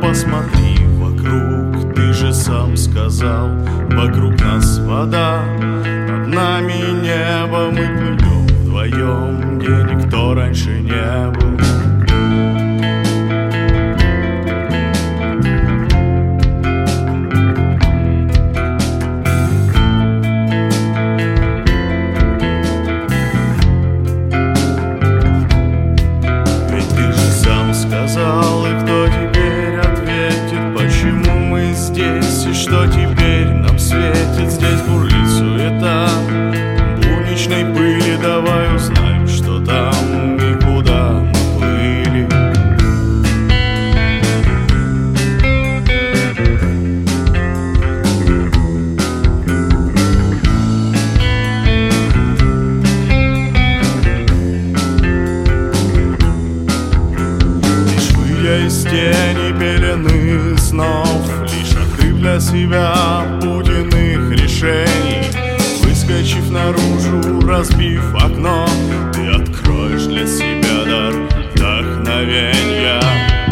посмотри вокруг, ты же сам сказал, вокруг нас вода, над нами небо, мы плывем вдвоем, где никто раньше не был. Сказал, и кто теперь ответит, почему мы здесь, и что теперь нам светит? Здесь бурлит суета будничной пыли, давай узнаем, что там и куда мы плыли. Из тени пелены снов, лишь открыв для себя путиных решений, выскочив наружу, разбив окно, ты откроешь для себя дар вдохновенья.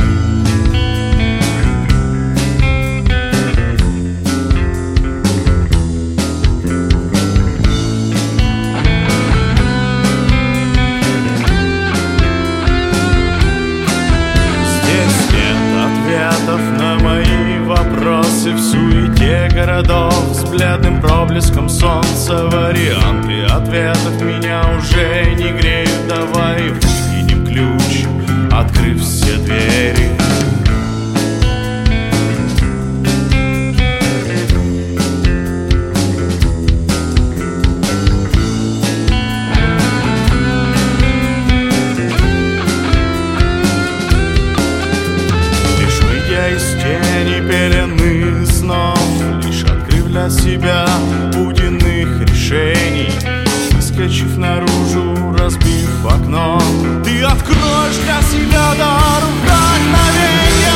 На мои вопросы в суете городов, взглядным проблеском солнца варианты ответов меня уже не греют. Давай выкинем ключ, открыв все двери. Из тени пелены снов, лишь открыв для себя путиных решений, выскочив наружу, разбив окно, ты откроешь для себя дар вдохновенья.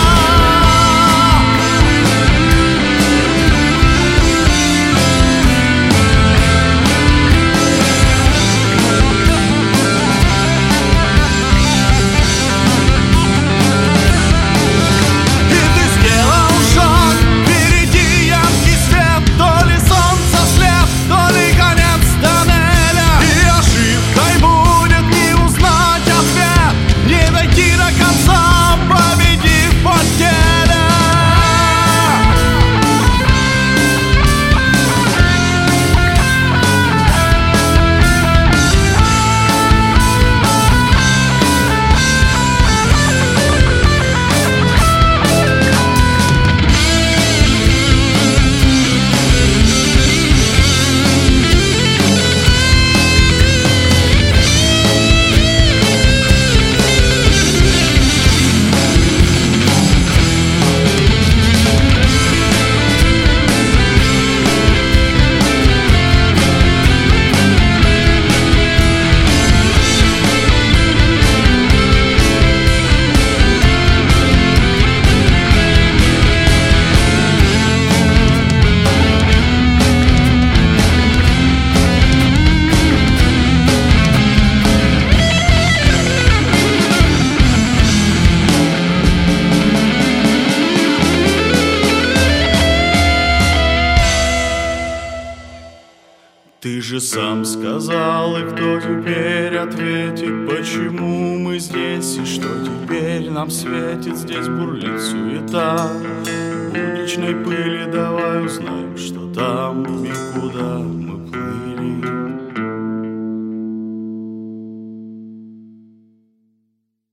Ты же сам сказал, и кто теперь ответит, почему мы здесь, и что теперь нам светит? Здесь бурлит суета будничной пыли, давай узнаем, что там и куда мы плыли.